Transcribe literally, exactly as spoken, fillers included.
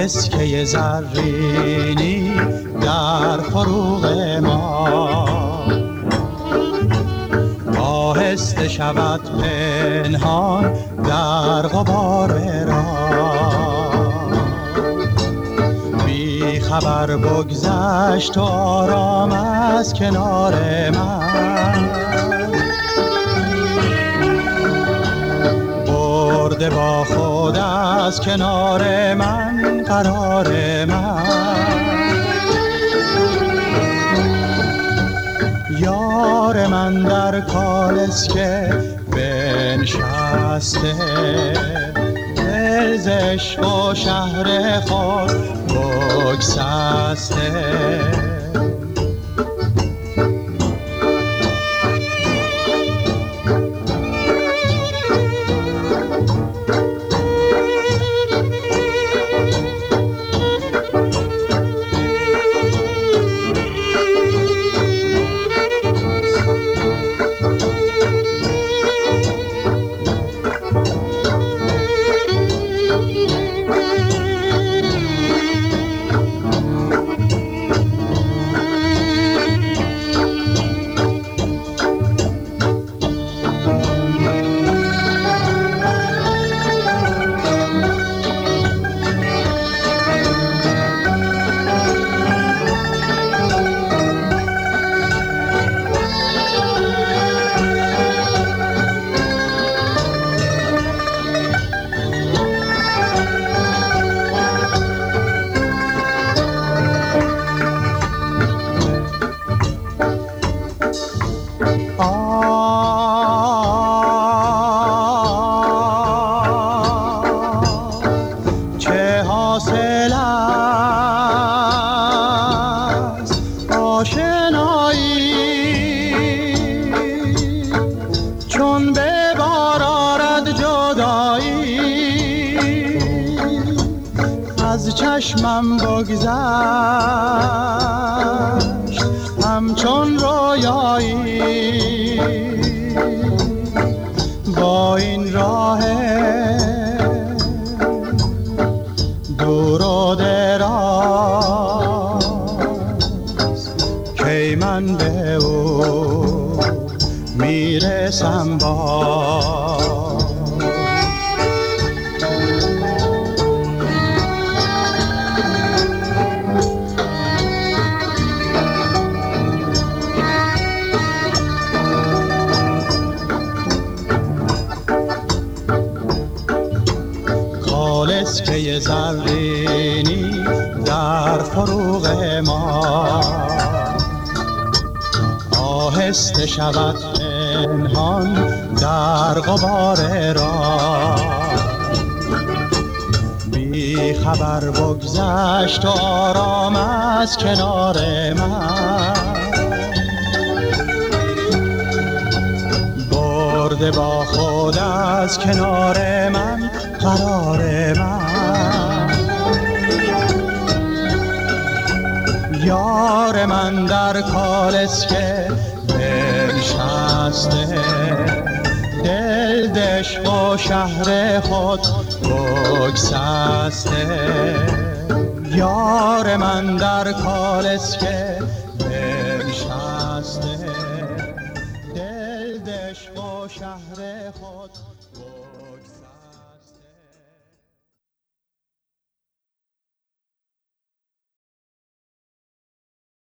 کالسکه زرینی در فروغ ما آهسته شود پنهان در غبار راه، بی خبر بگذشت و آرام از کنار من، برده با خود از کنار من قرار من. یار من در کالسکه بنشسته، دل ز عشق و شهر خود بگسسته. چشمم بگذشت همچون رویایی، با این راه دور و دراز کی من به او میرسم با کالسکه زرینی در فروغ ما آهسته شود پنهان در غبار راه، بی خبر بگذشت و آرام از کنار من، برده با خود از کنار من قرار من. یار من در کالسکه بنشسته، دل دشق و شهر خود بگسسته. یار من در کالسکه بنشسته، دل دشق و شهر خود